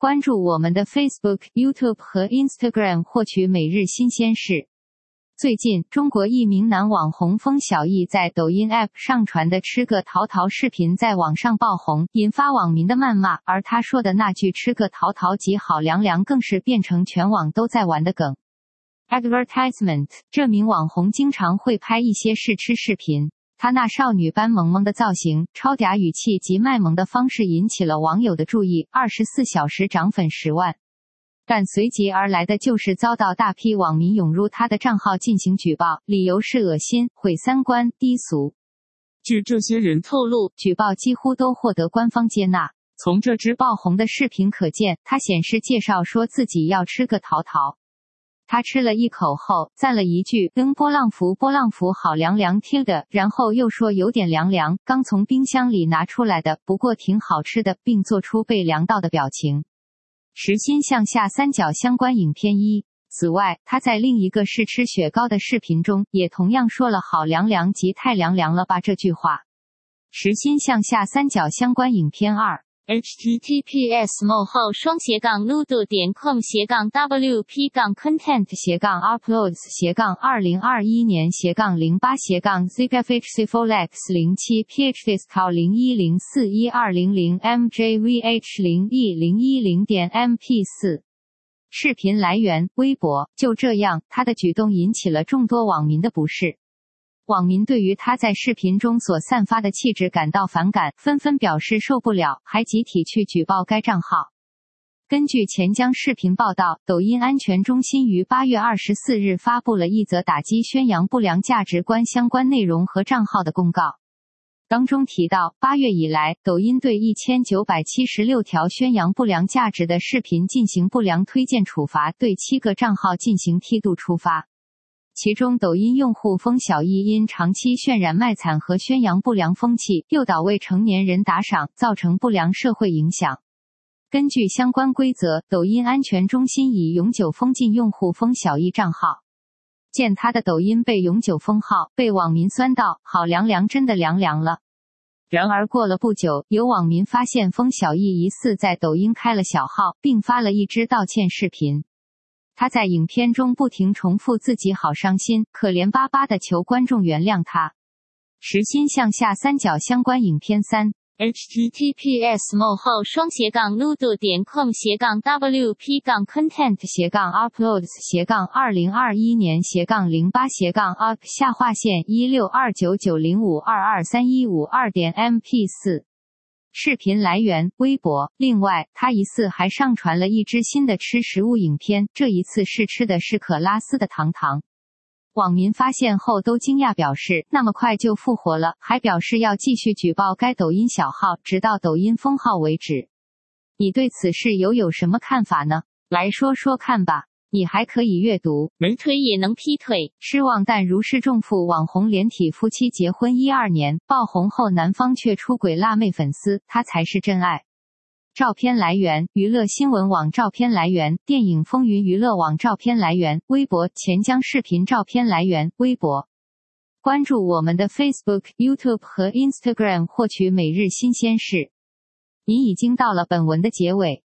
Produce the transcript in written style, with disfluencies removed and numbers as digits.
关注我们的 Facebook、YouTube 和 Instagram 获取每日新鲜事。最近，中国一名男网红风小艺在抖音 App 上传的吃个桃桃视频在网上爆红，引发网民的谩骂，而他说的那句吃个桃桃即好凉凉更是变成全网都在玩的梗。Advertisement， 这名网红经常会拍一些试吃视频。他那少女般萌萌的造型、超嗲语气及卖萌的方式引起了网友的注意，24小时涨粉10万。但随即而来的就是遭到大批网民涌入他的账号进行举报，理由是恶心、毁三观、低俗。 据这些人透露， 举报几乎都获得官方接纳。从这支爆红的视频可见，他显示介绍说自己要吃个桃桃。他吃了一口后，赞了一句“波浪符好凉凉贴的”，然后又说有点凉凉，刚从冰箱里拿出来的，不过挺好吃的，并做出被凉到的表情。实心向下三角相关影片1。此外，他在另一个试吃雪糕的视频中，也同样说了好凉凉及太凉凉了吧这句话。实心向下三角相关影片2。https://ludo.com/content/uploads/2021/04/2010MJVH0E0110.MP4。视频来源：微博。就这样，他的举动引起了众多网民的不适。网民对于他在视频中所散发的气质感到反感，纷纷表示受不了，还集体去举报该账号。根据钱江视频报道，抖音安全中心于8月24日发布了一则打击宣扬不良价值观相关内容和账号的公告。当中提到，8月以来，抖音对1976条宣扬不良价值的视频进行不良推荐处罚，对7个账号进行梯度出发。其中抖音用户风小艺因长期渲染卖惨和宣扬不良风气，诱导未成年人打赏，造成不良社会影响。根据相关规则，抖音安全中心已永久封禁用户风小艺账号。见他的抖音被永久封号，被网民酸道好凉凉，真的凉凉了。然而过了不久，有网民发现风小艺疑似在抖音开了小号，并发了一支道歉视频。他在影片中不停重复自己好伤心，可怜巴巴地求观众原谅他。实心向下三角相关影片3。https://ludo.com/uploads/2021/06299052231522.mp4。视频来源：微博。另外，他疑似还上传了一支新的吃食物影片，这一次试吃的是可拉丝的糖糖。网民发现后都惊讶，表示那么快就复活了，还表示要继续举报该抖音小号，直到抖音封号为止。你对此事有什么看法呢？来说说看吧。你还可以阅读， 没腿也能劈腿， 失望但如释重负。网红连体夫妻结婚12年，爆红后男方却出轨辣妹粉丝，他才是真爱。照片来源：娱乐新闻网。照片来源：电影风云娱乐网。照片来源：微博。钱江视频。照片来源：微博。关注我们的 Facebook、YouTube 和 Instagram 获取每日新鲜事。您已经到了本文的结尾。